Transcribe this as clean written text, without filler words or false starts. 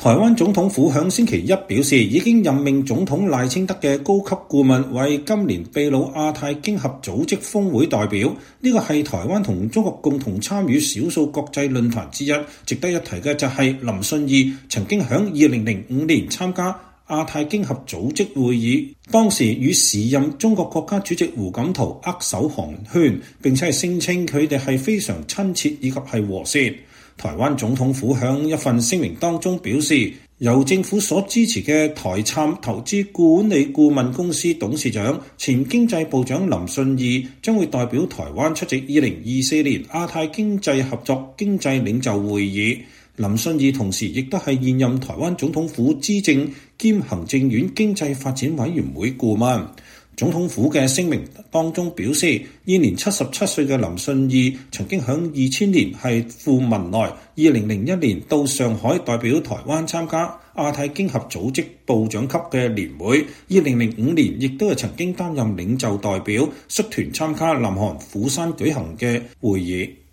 台灣總統府響星期一表示，已經任命總統賴清德嘅高級顧問為今年秘魯亞太經合組織峰會代表。呢個係台灣同中國共同參與少數國際論壇之一。值得一提嘅就係林信義曾經響2005年參加亞太經合組織會議，當時與時任中國國家主席胡錦濤握手寒暄，並且係聲稱佢哋係非常親切以及係和諧。台灣總統府響一份聲明當中表示，由政府所支持嘅台參投資管理顧問公司董事長、前經濟部長林信義將會代表台灣出席2024年亞太經濟合作經濟領袖會議。林信義同時亦都係現任台灣總統府資政兼行政院經濟發展委員會顧問。總統府嘅聲明當中表示，現年77歲嘅林信義曾經響2000年係赴文萊，2001年到上海代表台灣參加亞太經合組織部長級嘅年會，2005年亦都係曾經擔任領袖代表，率團參加南韓釜山舉行嘅會議。